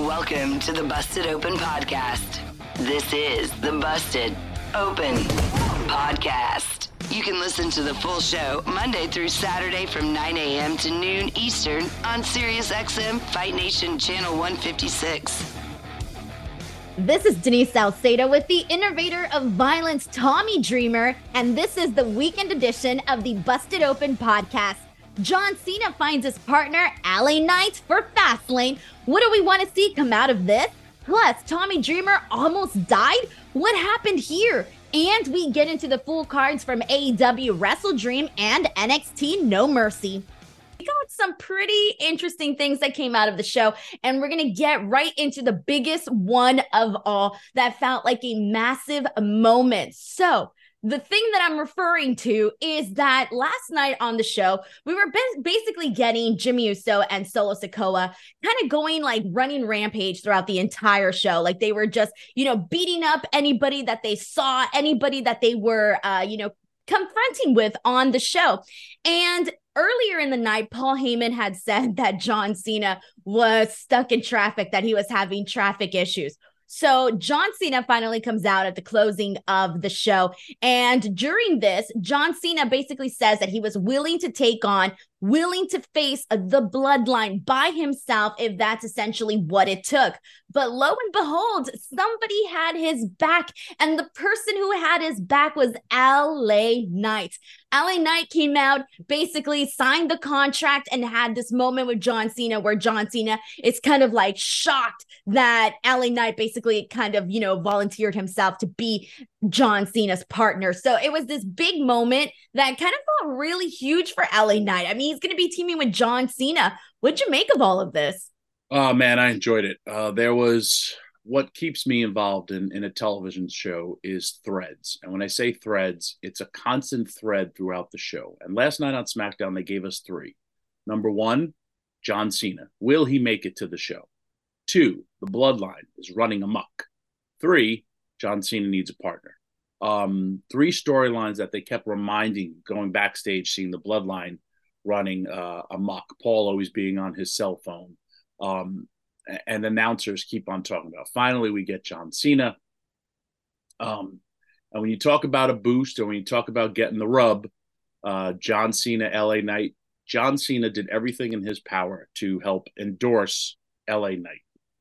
Welcome to the Busted Open Podcast. This is the Busted Open Podcast. You can listen to the full show Monday through Saturday from 9 a.m. to noon Eastern on SiriusXM Fight Nation Channel 156. This is Denise Salcedo with the innovator of violence, Tommy Dreamer, and this is the weekend edition of the Busted Open Podcast. John Cena finds his partner, LA Knight, for Fastlane. What do we want to see come out of this? Plus, Tommy Dreamer almost died? What happened here? And we get into the full cards from AEW Wrestle Dream and NXT No Mercy. We got some pretty interesting things that came out of the show, and we're going to get right into the biggest one of all that felt like a massive moment. So, the thing that I'm referring to is that last night on the show, we were basically getting Jimmy Uso and Solo Sikoa kind of going like running rampage throughout the entire show. Like they were just, beating up anybody that they saw, anybody that they were, confronting with on the show. And earlier in the night, Paul Heyman had said that John Cena was stuck in traffic, that he was having traffic issues. So John Cena finally comes out at the closing of the show. And during this, John Cena basically says that he was willing to face the bloodline by himself if that's essentially what it took. But lo and behold, somebody had his back, and the person who had his back was LA Knight. LA Knight came out, basically signed the contract, and had this moment with John Cena where John Cena is kind of like shocked that LA Knight basically kind of, volunteered himself to be John Cena's partner. So it was this big moment that kind of felt really huge for LA Knight. I mean, he's going to be teaming with John Cena. What'd you make of all of this? Oh, man, I enjoyed it. There was what keeps me involved in a television show is threads. And when I say threads, it's a constant thread throughout the show. And last night on SmackDown, they gave us three. Number one, John Cena. Will he make it to the show? Two, the bloodline is running amok. Three, John Cena needs a partner. Three storylines that they kept reminding, going backstage, seeing the bloodline running amok. Paul always being on his cell phone. And announcers keep on talking about. Finally, we get John Cena. And when you talk about a boost, or when you talk about getting the rub, John Cena, LA Knight, John Cena did everything in his power to help endorse LA Knight.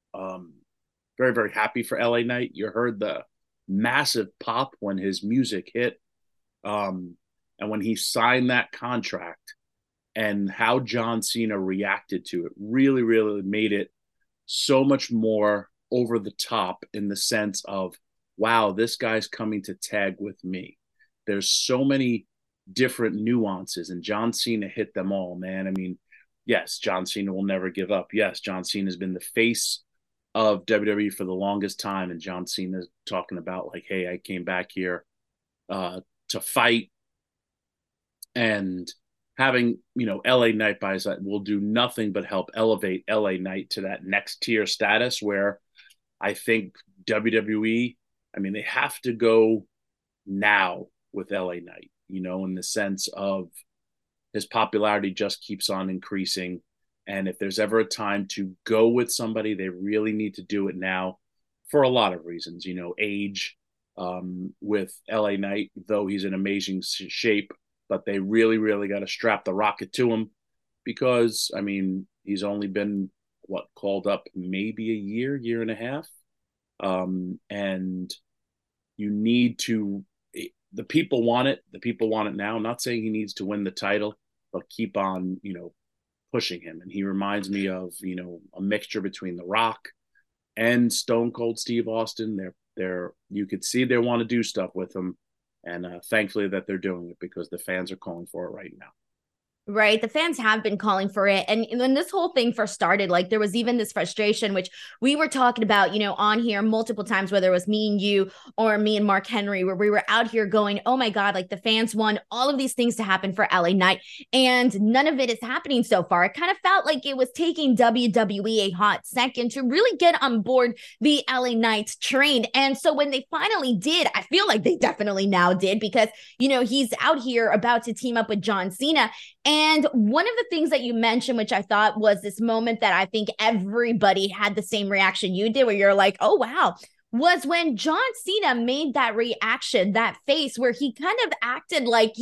Very, very happy for LA Knight. You heard the massive pop when his music hit. And when he signed that contract, and how John Cena reacted to it really, really made it so much more over the top in the sense of, wow, this guy's coming to tag with me. There's so many different nuances, and John Cena hit them all, man. I mean, yes, John Cena will never give up. Yes, John Cena has been the face of WWE for the longest time, and John Cena's talking about like, hey, I came back here to fight, and having, LA Knight by his side will do nothing but help elevate LA Knight to that next tier status where I think WWE, they have to go now with LA Knight, in the sense of his popularity just keeps on increasing. And if there's ever a time to go with somebody, they really need to do it now for a lot of reasons, age with LA Knight, though he's in amazing shape. But they really, really got to strap the rocket to him because, he's only been, called up maybe a year and a half. And you need to, the people want it. The people want it now. I'm not saying he needs to win the title, but keep on, pushing him. And he reminds me of, a mixture between The Rock and Stone Cold Steve Austin. They're you could see they want to do stuff with him. And thankfully that they're doing it because the fans are calling for it right now. Right. The fans have been calling for it. And when this whole thing first started, like there was even this frustration, which we were talking about, on here multiple times, whether it was me and you or me and Mark Henry, where we were out here going, oh my God, like the fans want all of these things to happen for LA Knight. And none of it is happening so far. It kind of felt like it was taking WWE a hot second to really get on board the LA Knight train. And so when they finally did, I feel like they definitely now did because, he's out here about to team up with John Cena. And one of the things that you mentioned, which I thought was this moment that I think everybody had the same reaction you did, where you're like, oh, wow, was when John Cena made that reaction, that face where he kind of acted like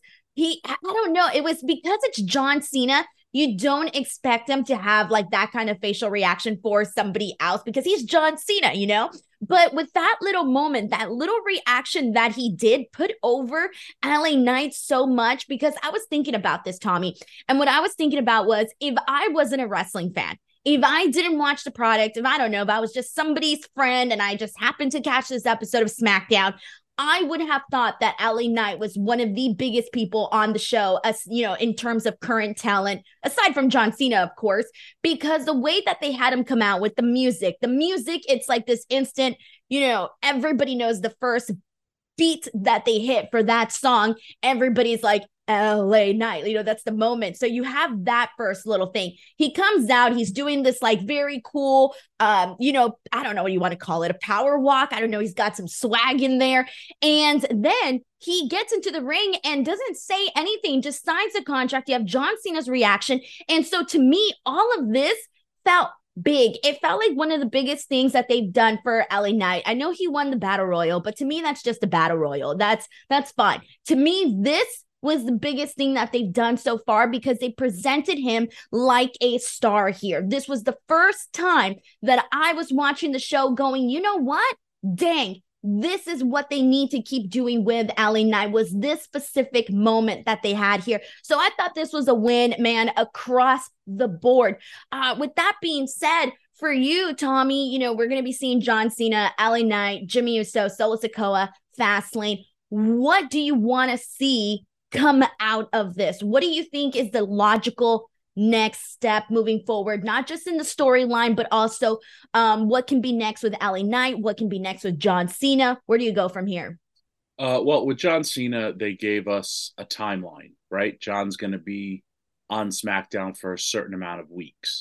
I don't know, it was because it's John Cena. You don't expect him to have like that kind of facial reaction for somebody else because he's John Cena, you know? But with that little moment, that little reaction that he did put over LA Knight so much, because I was thinking about this, Tommy. And what I was thinking about was, if I wasn't a wrestling fan, if I didn't watch the product, if I don't know, if I was just somebody's friend and I just happened to catch this episode of SmackDown, I would have thought that LA Knight was one of the biggest people on the show, as you know, in terms of current talent, aside from John Cena, of course, because the way that they had him come out with the music, it's like this instant, you know, everybody knows the first beat that they hit for that song. Everybody's like, LA Knight, you know, that's the moment. So you have that first little thing. He comes out, he's doing this like very cool, you know, I don't know what you want to call it, a power walk. I don't know. He's got some swag in there. And then he gets into the ring and doesn't say anything, just signs the contract. You have John Cena's reaction. And so to me, all of this felt big. It felt like one of the biggest things that they've done for LA Knight. I know he won the Battle Royal, but to me, that's just a Battle Royal. That's fine. To me, this was the biggest thing that they've done so far because they presented him like a star here. This was the first time that I was watching the show going, you know what? Dang, this is what they need to keep doing with LA Knight, was this specific moment that they had here. So I thought this was a win, man, across the board. With that being said, for you, Tommy, you know, we're going to be seeing John Cena, LA Knight, Jimmy Uso, Solo Sikoa, Fastlane. What do you want to see come out of this? What do you think is the logical next step moving forward, not just in the storyline, but also what can be next with LA Knight? What can be next with John Cena? Where do you go from here? Well, with John Cena, they gave us a timeline, right? John's going to be on SmackDown for a certain amount of weeks.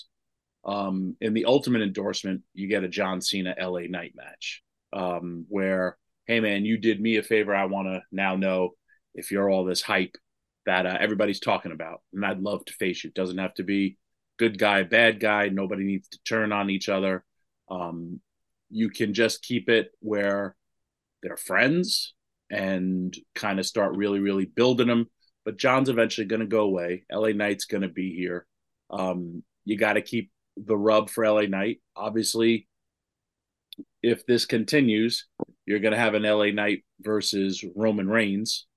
In the Ultimate Endorsement, you get a John Cena LA Knight match where, hey, man, you did me a favor. I want to now know if you're all this hype that everybody's talking about. And I'd love to face you. It doesn't have to be good guy, bad guy. Nobody needs to turn on each other. You can just keep it where they're friends and kind of start really, really building them. But John's eventually going to go away. LA Knight's going to be here. You got to keep the rub for LA Knight. Obviously, if this continues, you're going to have an LA Knight versus Roman Reigns.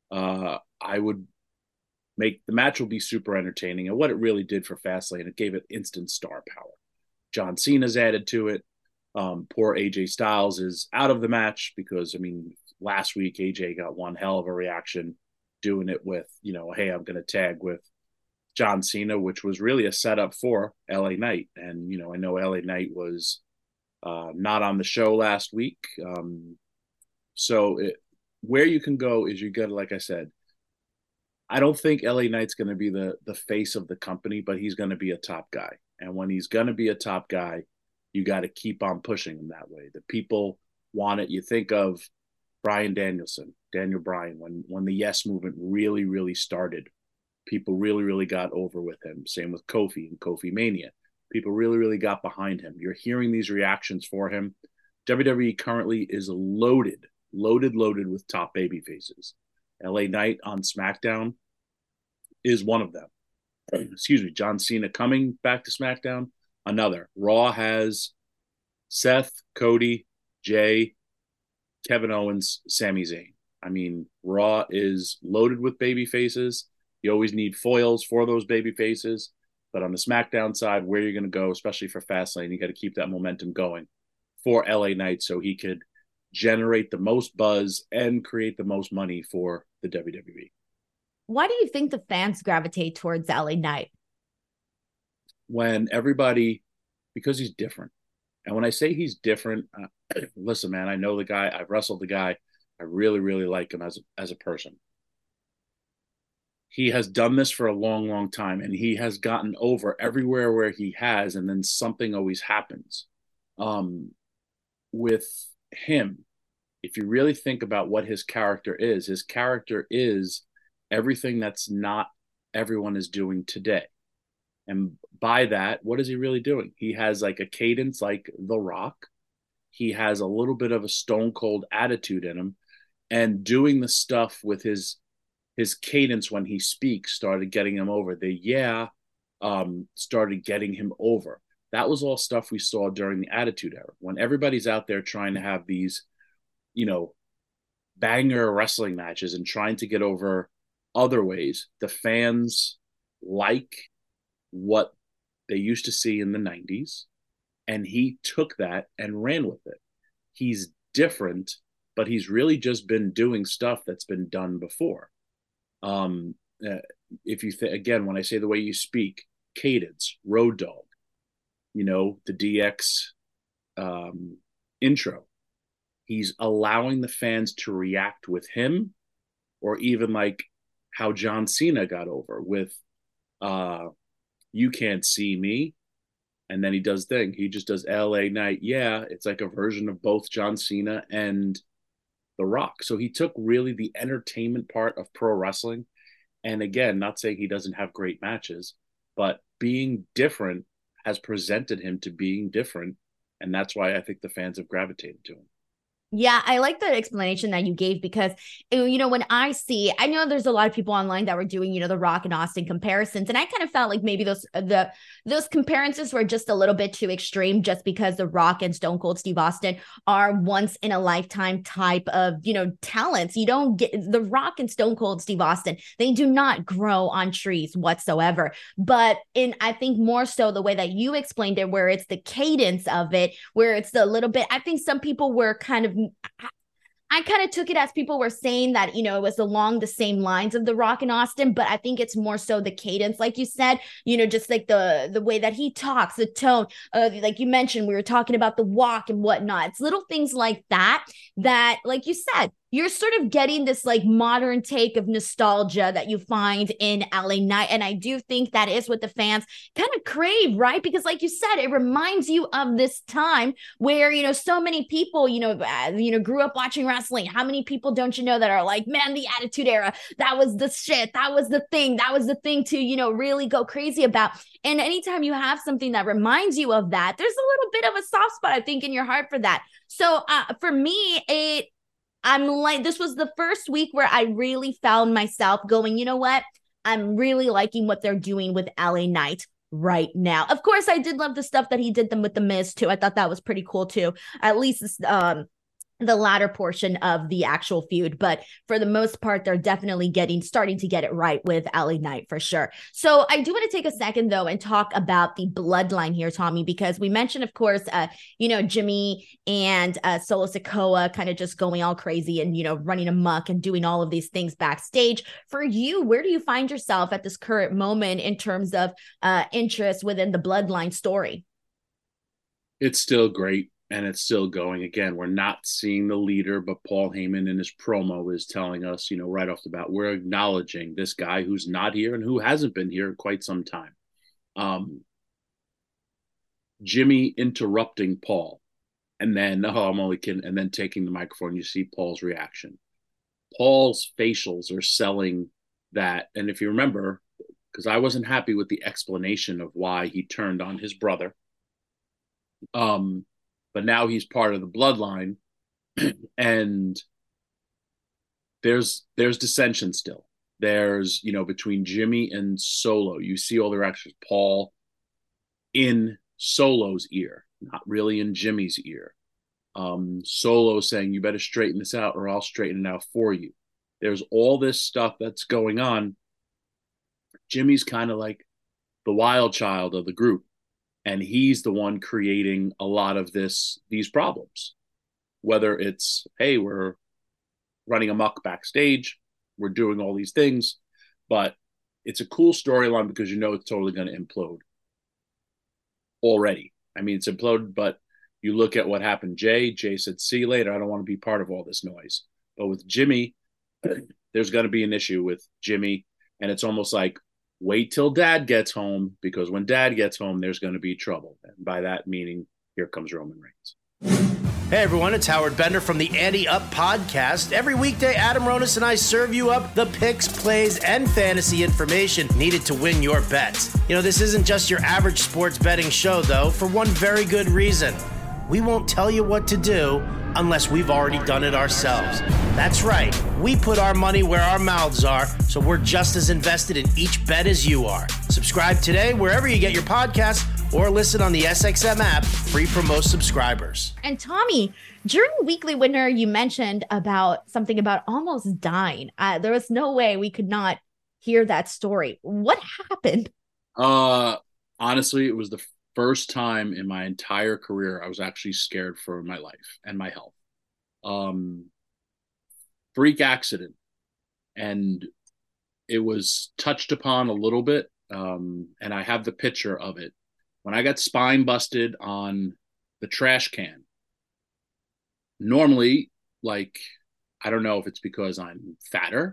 I would make the match will be super entertaining. And what it really did for Fastlane, it gave it instant star power. John Cena's added to it. Poor AJ Styles is out of the match because, I mean, last week AJ got one hell of a reaction doing it with, you know, hey, I'm going to tag with John Cena, which was really a setup for LA Knight. And, you know, I know LA Knight was not on the show last week. Where you can go is you got to, like I said, I don't think LA Knight's going to be the face of the company, but he's going to be a top guy. And when he's going to be a top guy, you got to keep on pushing him that way. The people want it. You think of Bryan Danielson, Daniel Bryan, when the Yes movement really, really started, people really, really got over with him. Same with Kofi and Kofi Mania. People really, really got behind him. You're hearing these reactions for him. WWE currently is loaded with top baby faces. LA Knight on SmackDown is one of them. Excuse me, John Cena coming back to SmackDown, another. Raw has Seth, Cody, Jay, Kevin Owens, Sami Zayn. I mean, Raw is loaded with baby faces. You always need foils for those baby faces. But on the SmackDown side, where you're going to go, especially for Fastlane, you got to keep that momentum going for LA Knight so he could generate the most buzz and create the most money for the WWE. Why do you think the fans gravitate towards LA Knight? When everybody, because he's different. And when I say he's different, listen, man, I know the guy. I've wrestled the guy. I really, really like him as a person. He has done this for a long, long time, and he has gotten over everywhere where he has, and then something always happens. With him, if you really think about what his character is everything that's not everyone is doing today. And by that, what is he really doing? He has like a cadence like The Rock. He has a little bit of a stone cold attitude in him, and doing the stuff with his cadence when he speaks started getting him over. Started getting him over. That was all stuff we saw during the Attitude Era, when everybody's out there trying to have these, you know, banger wrestling matches and trying to get over other ways. The fans like what they used to see in the 90s, and he took that and ran with it. He's different, but he's really just been doing stuff that's been done before. If you again, when I say the way you speak, cadence, Road Dogg, the DX intro, he's allowing the fans to react with him, or even like how John Cena got over with You Can't See Me. And then he just does LA Knight. Yeah, it's like a version of both John Cena and The Rock. So he took really the entertainment part of pro wrestling. And again, not saying he doesn't have great matches, but being different has presented him to being different. And that's why I think the fans have gravitated to him. Yeah, I like the explanation that you gave because, when I know there's a lot of people online that were doing, the Rock and Austin comparisons. And I kind of felt like maybe those comparisons were just a little bit too extreme, just because The Rock and Stone Cold Steve Austin are once in a lifetime type of, talents. You don't get The Rock and Stone Cold Steve Austin. They do not grow on trees whatsoever. But I think more so the way that you explained it, where it's the cadence of it, where it's the little bit, I think some people were I kind of took it as people were saying that, it was along the same lines of The Rock and Austin, but I think it's more so the cadence, like you said, just like the way that he talks, the tone, like you mentioned, we were talking about the walk and whatnot. It's little things like that, like you said, you're sort of getting this like modern take of nostalgia that you find in LA Knight. And I do think that is what the fans kind of crave, right? Because like you said, it reminds you of this time where, so many people, grew up watching wrestling. How many people don't you know that are like, man, the Attitude Era, that was the shit. That was the thing to, really go crazy about. And anytime you have something that reminds you of that, there's a little bit of a soft spot, I think, in your heart for that. So for me, this was the first week where I really found myself going, you know what? I'm really liking what they're doing with LA Knight right now. Of course, I did love the stuff that he did them with The Miz too. I thought that was pretty cool too. At least the latter portion of the actual feud. But for the most part, they're definitely starting to get it right with LA Knight for sure. So I do want to take a second though and talk about the bloodline here, Tommy, because we mentioned, of course, Jimmy and Solo Sikoa kind of just going all crazy and, running amok and doing all of these things backstage. For you, where do you find yourself at this current moment in terms of interest within the bloodline story? It's still great. And it's still going. Again, we're not seeing the leader, but Paul Heyman in his promo is telling us, right off the bat, we're acknowledging this guy who's not here and who hasn't been here in quite some time. Jimmy interrupting Paul, and then, I'm only kidding, and then taking the microphone, you see Paul's reaction. Paul's facials are selling that. And if you remember, because I wasn't happy with the explanation of why he turned on his brother, but now he's part of the bloodline, and there's dissension still. There's, between Jimmy and Solo, you see all the reactions. Paul in Solo's ear, not really in Jimmy's ear. Solo saying, you better straighten this out or I'll straighten it out for you. There's all this stuff that's going on. Jimmy's kind of like the wild child of the group. And he's the one creating a lot of these problems, whether it's, hey, we're running amok backstage, we're doing all these things, but it's a cool storyline because it's totally going to implode already. I mean, it's imploded, but you look at what happened. Jay said, see you later. I don't want to be part of all this noise. But with Jimmy, there's going to be an issue with Jimmy, and it's almost like, wait till dad gets home, because when dad gets home, there's going to be trouble. And by that meaning, here comes Roman Reigns. Hey everyone, it's Howard Bender from the Ante Up Podcast. Every weekday, Adam Ronis and I serve you up the picks, plays, and fantasy information needed to win your bets. You know, this isn't just your average sports betting show, though, for one very good reason. We won't tell you what to do unless we've already done it ourselves. That's right, we put our money where our mouths are, so we're just as invested in each bet as you are. Subscribe today wherever you get your podcasts, or listen on the SXM app, free for most subscribers. And Tommy, during Weekly Winner, you mentioned about something about almost dying. There was no way we could not hear that story. What happened? Honestly, it was the first time in my entire career I was actually scared for my life and my health. Freak accident. And it was touched upon a little bit, and I have the picture of it. When I got spine busted on the trash can, normally, like, I don't know if it's because I'm fatter,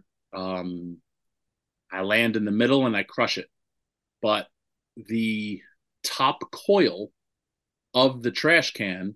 I land in the middle and I crush it. But the top coil of the trash can,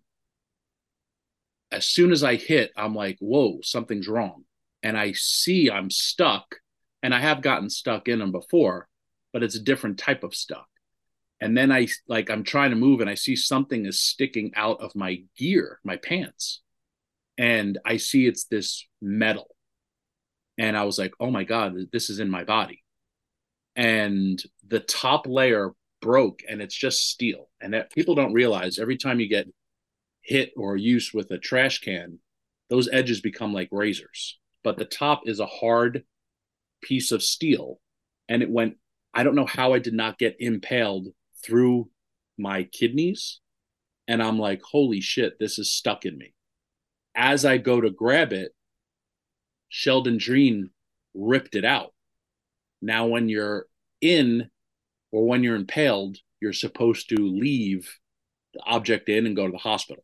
as soon as I hit, I'm like, whoa, something's wrong. And I see I'm stuck, and I have gotten stuck in them before, but it's a different type of stuck. And then I'm trying to move and I see something is sticking out of my gear, my pants. And I see it's this metal. And I was like, oh my God, this is in my body. And the top layer broke, and it's just steel. And that people don't realize, every time you get hit or used with a trash can, those edges become like razors. But the top is a hard piece of steel. And it went, I don't know how I did not get impaled through my kidneys. And I'm like, holy shit, this is stuck in me. As I go to grab it, Sheldon Dreen ripped it out. Now, when you're in, or when you're impaled, you're supposed to leave the object in and go to the hospital.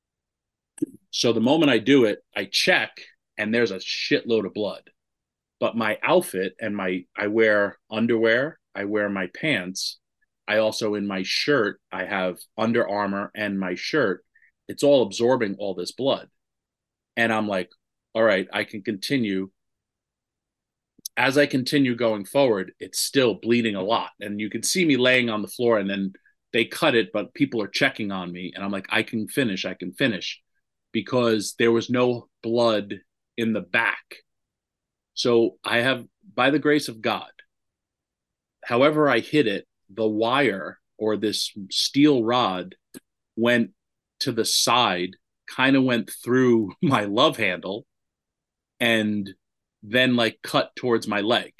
So the moment I do it, I check, and there's a shitload of blood. But my outfit, and I wear underwear, I wear my pants, I also, in my shirt, I have Under Armour and my shirt. It's all absorbing all this blood. And I'm like, all right, I can continue. As I continue going forward, it's still bleeding a lot. And you can see me laying on the floor, and then they cut it, but people are checking on me. And I'm like, I can finish, because there was no blood in the back. So I have, by the grace of God, however I hit it, the wire, or this steel rod, went to the side, kind of went through my love handle, and then like cut towards my leg.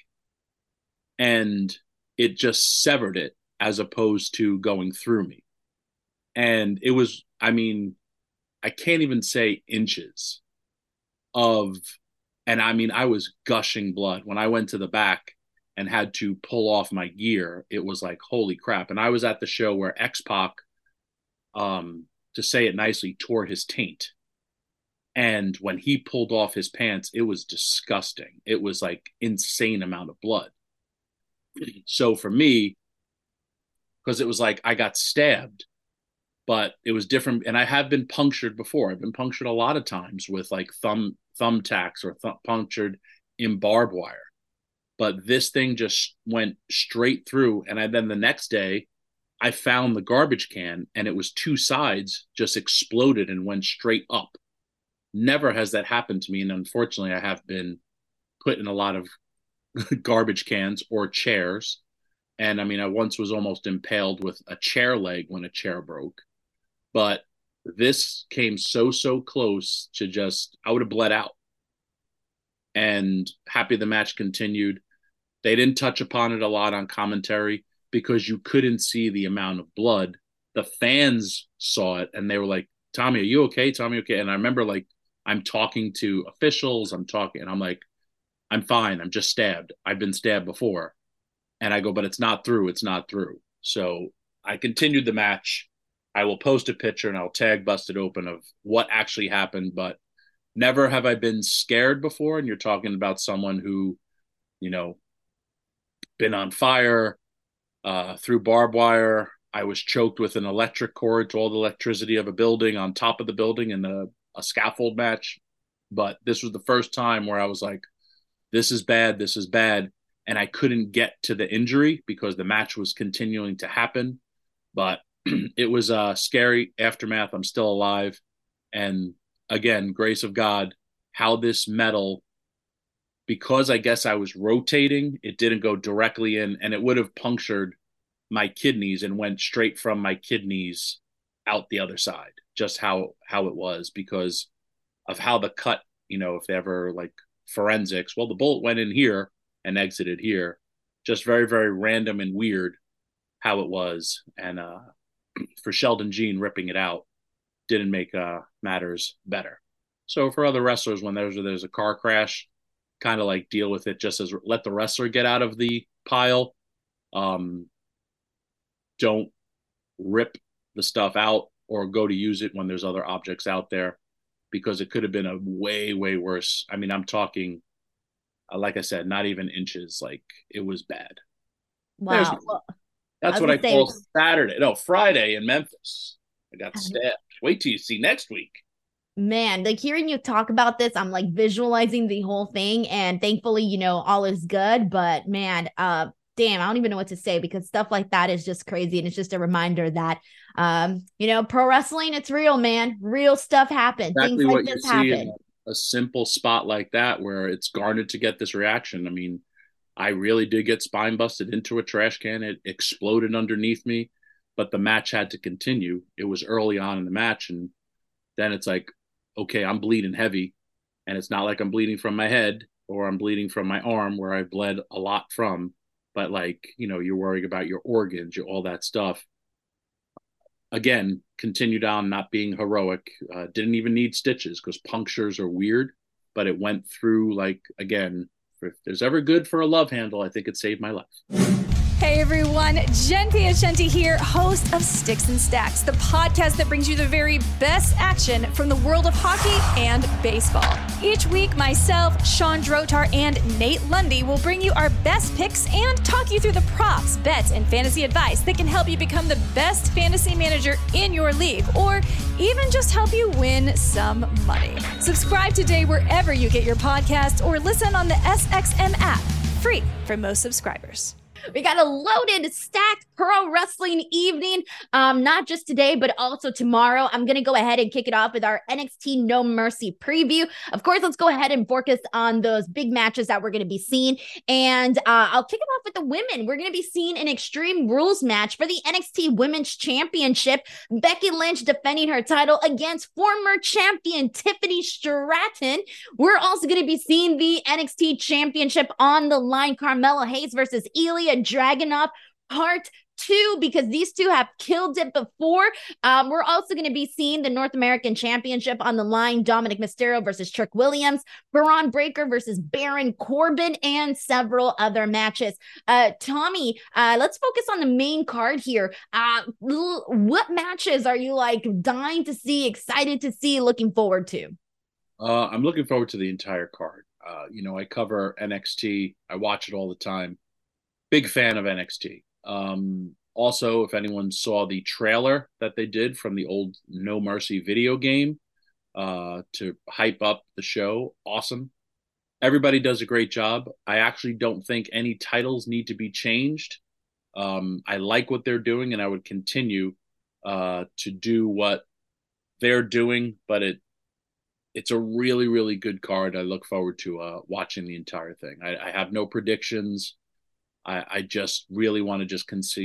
And it just severed it, as opposed to going through me. And it was, I mean, I can't even say inches of, and I mean, I was gushing blood. When I went to the back and had to pull off my gear, it was like, holy crap. And I was at the show where X-Pac, to say it nicely, tore his taint. And when he pulled off his pants, it was disgusting. It was like insane amount of blood. So for me, because it was like I got stabbed, but it was different. And I have been punctured before. I've been punctured a lot of times with like thumbtacks, or punctured in barbed wire. But this thing just went straight through. And then the next day, I found the garbage can, and it was two sides just exploded and went straight up. Never has that happened to me. And unfortunately, I have been put in a lot of garbage cans or chairs. And I mean, I once was almost impaled with a chair leg when a chair broke. But this came so close to just, I would have bled out. And happy the match continued. They didn't touch upon it a lot on commentary because you couldn't see the amount of blood. The fans saw it, and they were like, Tommy, are you okay? Tommy, okay? And I remember, like, I'm talking to officials, and I'm like, I'm fine. I'm just stabbed. I've been stabbed before. And I go, but it's not through. It's not through. So I continued the match. I will post a picture, and I'll tag Busted Open of what actually happened, but never have I been scared before. And you're talking about someone who, you know, been on fire, through barbed wire, I was choked with an electric cord to all the electricity of a building on top of the building in a scaffold match. But this was the first time where I was like, this is bad. This is bad. And I couldn't get to the injury because the match was continuing to happen. But it was a scary aftermath. I'm still alive. And again, grace of God, how this metal, because I guess I was rotating, it didn't go directly in, and it would have punctured my kidneys and went straight from my kidneys out the other side. Just how it was because of how the cut, if they ever like forensics, well, the bullet went in here and exited here. Just very, very random and weird how it was. And for Sheldon Jean ripping it out didn't make matters better. So for other wrestlers, when there's a car crash, kind of like deal with it just as let the wrestler get out of the pile. Don't rip the stuff out or go to use it when there's other objects out there, because it could have been a way, way worse. I mean, I'm talking, like I said, not even inches. Like, it was bad. Wow. That's what I call Friday in Memphis. I got stabbed. Wait till you see next week. Man, like hearing you talk about this, I'm like visualizing the whole thing, and thankfully, all is good. But man, damn, I don't even know what to say, because stuff like that is just crazy. And it's just a reminder that, pro wrestling, it's real, man. Real stuff happens. Exactly. Things like this you see happen. in a simple spot like that where it's garnered to get this reaction. I mean, I really did get spine busted into a trash can. It exploded underneath me, but the match had to continue. It was early on in the match. And then it's like, okay, I'm bleeding heavy, and it's not like I'm bleeding from my head or I'm bleeding from my arm where I bled a lot from, but like, you're worrying about your organs, all that stuff. Again, continued on not being heroic. Didn't even need stitches because punctures are weird, but it went through, like, again, if there's ever good for a love handle, I think it saved my life. Hey everyone, Jen Piacenti here, host of Sticks and Stacks, the podcast that brings you the very best action from the world of hockey and baseball. Each week, myself, Sean Drotar, and Nate Lundy will bring you our best picks and talk you through the props, bets, and fantasy advice that can help you become the best fantasy manager in your league, or even just help you win some money. Subscribe today wherever you get your podcasts, or listen on the SXM app, free for most subscribers. We got a loaded, stacked pro wrestling evening, not just today, but also tomorrow. I'm going to go ahead and kick it off with our NXT No Mercy preview. Of course, let's go ahead and focus on those big matches that we're going to be seeing. And I'll kick it off with the women. We're going to be seeing an Extreme Rules match for the NXT Women's Championship. Becky Lynch defending her title against former champion Tiffany Stratton. We're also going to be seeing the NXT Championship on the line. Carmelo Hayes versus Ilya Dragunov, part 2, because these two have killed it before. We're also going to be seeing the North American Championship on the line. Dominic Mysterio versus Trick Williams, Braun Breaker versus Baron Corbin, and several other matches. Tommy, let's focus on the main card here. What matches are you like dying to see, excited to see, looking forward to? I'm looking forward to the entire card. I cover NXT. I watch it all the time. Big fan of NXT. Also, if anyone saw the trailer that they did from the old No Mercy video game to hype up the show, awesome. Everybody does a great job. I actually don't think any titles need to be changed. I like what they're doing, and I would continue to do what they're doing, but it's a really, really good card. I look forward to watching the entire thing. I have no predictions. I just really want to just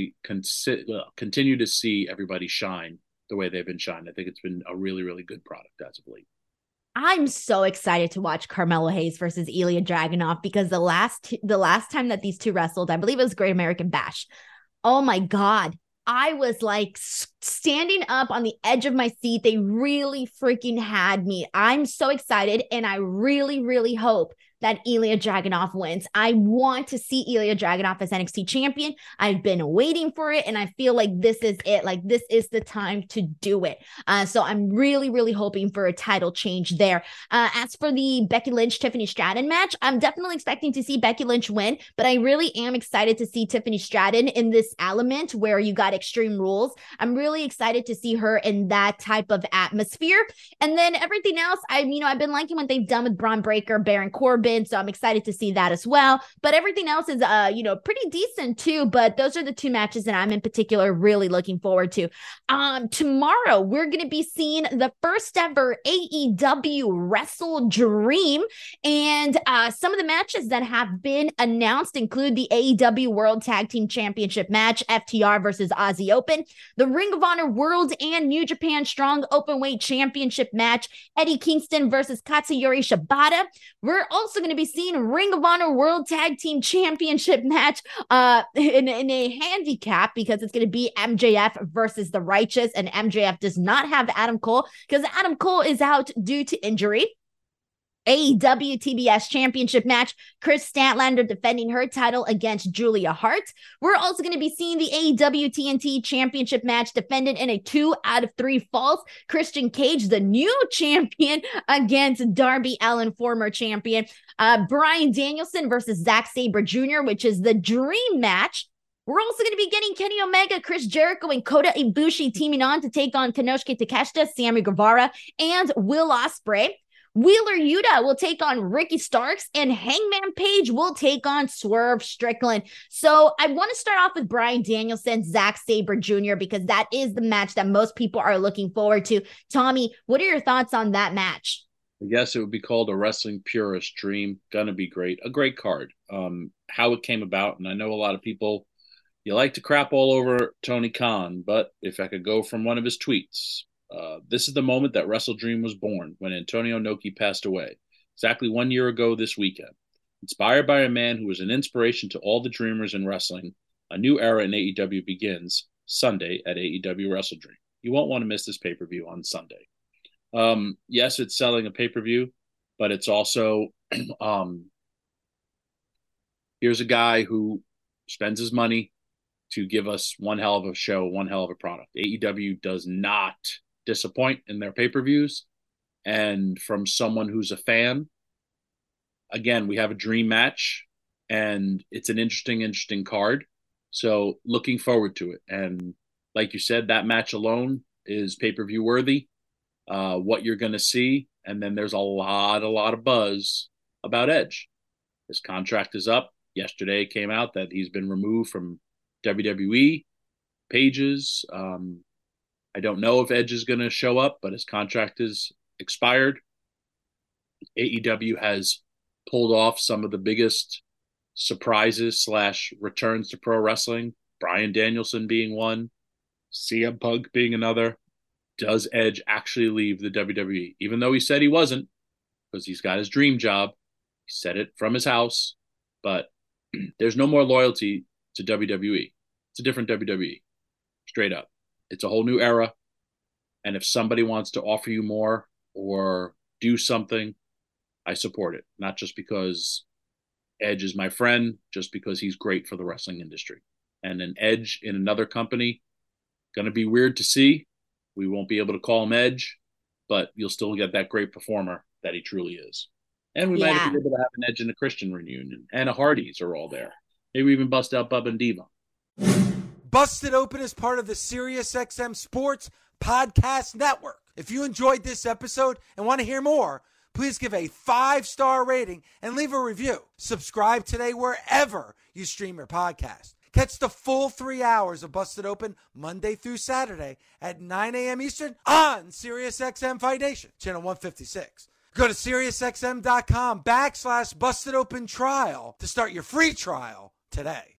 continue to see everybody shine the way they've been shining. I think it's been a really, really good product as of late. I'm so excited to watch Carmelo Hayes versus Ilya Dragunov, because the last time that these two wrestled, I believe it was Great American Bash. Oh my God. I was like standing up on the edge of my seat. They really freaking had me. I'm so excited, and I really, really hope that Ilya Dragunov wins. I want to see Ilya Dragunov as NXT champion. I've been waiting for it, and I feel like this is it. Like, this is the time to do it. So I'm really, really hoping for a title change there. As for the Becky Lynch, Tiffany Stratton match, I'm definitely expecting to see Becky Lynch win, but I really am excited to see Tiffany Stratton in this element where you got Extreme Rules. I'm really excited to see her in that type of atmosphere. And then everything else, I've been liking what they've done with Braun Breaker, Baron Corbin, so I'm excited to see that as well. But everything else is, pretty decent too. But those are the two matches that I'm in particular really looking forward to. Tomorrow, we're going to be seeing the first ever AEW Wrestle Dream. And some of the matches that have been announced include the AEW World Tag Team Championship match, FTR versus Aussie Open, the Ring of Honor World and New Japan Strong Openweight Championship match, Eddie Kingston versus Katsuyori Shibata. We're also going to be seeing Ring of Honor World Tag Team Championship match in a handicap because it's going to be MJF versus The Righteous, and MJF does not have Adam Cole because Adam Cole is out due to injury. AEW TBS Championship match, Chris Statlander defending her title against Julia Hart. We're also going to be seeing the AEW TNT Championship match defended in a 2 out of 3 falls. Christian Cage, the new champion, against Darby Allin, former champion. Bryan Danielson versus Zack Sabre Jr., which is the dream match. We're also going to be getting Kenny Omega, Chris Jericho, and Kota Ibushi teaming on to take on Konosuke Takeshita, Sammy Guevara, and Will Ospreay. Wheeler Yuta will take on Ricky Starks, and Hangman Page will take on Swerve Strickland. So I want to start off with Bryan Danielson, Zack Sabre Jr., because that is the match that most people are looking forward to. Tommy, what are your thoughts on that match? I guess it would be called a wrestling purist dream. Gonna be great. A great card. How it came about, and I know a lot of people, you like to crap all over Tony Khan, but if I could go from one of his tweets, this is the moment that Wrestle Dream was born, when Antonio Inoki passed away, exactly 1 year ago this weekend. Inspired by a man who was an inspiration to all the dreamers in wrestling, a new era in AEW begins Sunday at AEW Wrestle Dream. You won't want to miss this pay-per-view on Sunday. Yes, it's selling a pay-per-view, but it's also here's a guy who spends his money to give us one hell of a show, one hell of a product. AEW does not disappoint in their pay-per-views. And from someone who's a fan, again, we have a dream match, and it's an interesting card. So looking forward to it. And like you said, that match alone is pay-per-view worthy. What you're going to see. And then there's a lot of buzz about Edge. His contract is up. Yesterday it came out that he's been removed from WWE pages. I don't know if Edge is going to show up, but his contract is expired. AEW has pulled off some of the biggest surprises / returns to pro wrestling. Bryan Danielson being one, CM Punk being another. Does Edge actually leave the WWE? Even though he said he wasn't, because he's got his dream job. He said it from his house, but there's no more loyalty to WWE. It's a different WWE, straight up. It's a whole new era. And if somebody wants to offer you more or do something, I support it. Not just because Edge is my friend, just because he's great for the wrestling industry. And an Edge in another company, going to be weird to see. We won't be able to call him Edge, but you'll still get that great performer that he truly is. And we might be able to have an Edge and a Christian reunion. And a Hardys are all there. Maybe even bust out Bubba and Diva. Busted Open is part of the SiriusXM Sports Podcast Network. If you enjoyed this episode and want to hear more, please give a 5-star rating and leave a review. Subscribe today wherever you stream your podcast. Catch the full 3 hours of Busted Open Monday through Saturday at 9 a.m. Eastern on SiriusXM Fight Nation, channel 156. Go to SiriusXM.com /Busted Open Trial to start your free trial today.